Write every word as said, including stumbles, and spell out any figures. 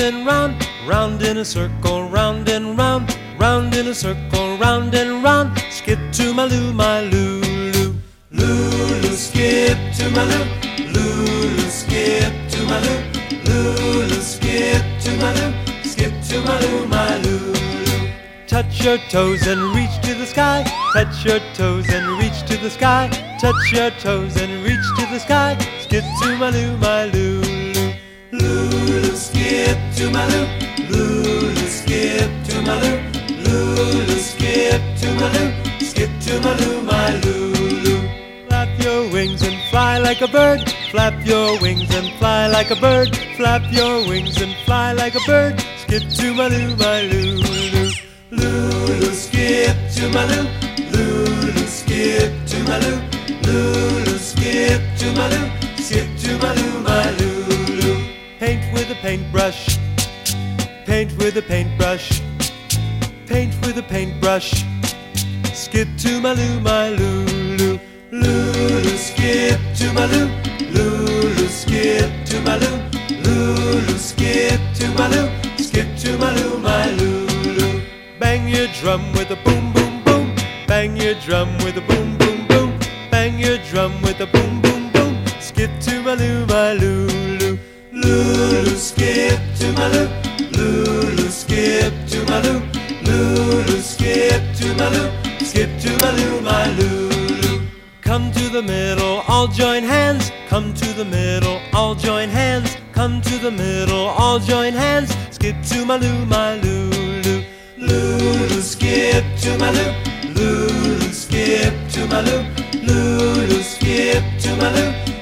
and round, round in a circle, round and round, round in a circle, round and round. Skip to my loo, my loo, loo. Lulu, skip to my loo. Lulu, skip to my loo. Lulu, skip to my loo. Skip to my loo, my loo, loo. Touch your toes and reach to the sky. Touch your toes and reach to the sky. Touch your toes and reach to the sky. Skip to my loo, my loo, loo. Lulu, skip to my loo. Lulu, skip to my loo. Lulu, skip to my loo. Skip to my loo, my loo, loo. Flap your wings and fly like a bird. Flap your wings and fly like a bird. Flap your wings and fly like a bird. Skip to my loo, my loo, loo. Lulu, skip to my loo. Lulu, skip to my loo. Lulu, skip to my loo. Skip to my loo, my loo, loo. Paint with a paintbrush. Paint with a paintbrush. Paint with a paintbrush. Skip to my loo, my loo, loo. Lulu, skip to my loo. Lulu, skip to my loo. Lulu, skip to my loo. Skip to my loo, my loo, loo. Bang your drum with a boom, boom, boom. Bang your drum with a boom, boom, boom. Bang your drum with a boom, boom, boom. Skip to my loo, my loo, loo. Lulu, skip to my loo. Lulu, skip to my loo. Lulu, skip to my loo. Skip to my loo, my loo, loo. Come to the middle, all join hands. Come to the middle, all join hands. Come to the middle, all join hands. Skip to my loo, my loo, loo. Lulu, skip to my loo. Lulu, skip to my loo. Lulu, skip to my loo.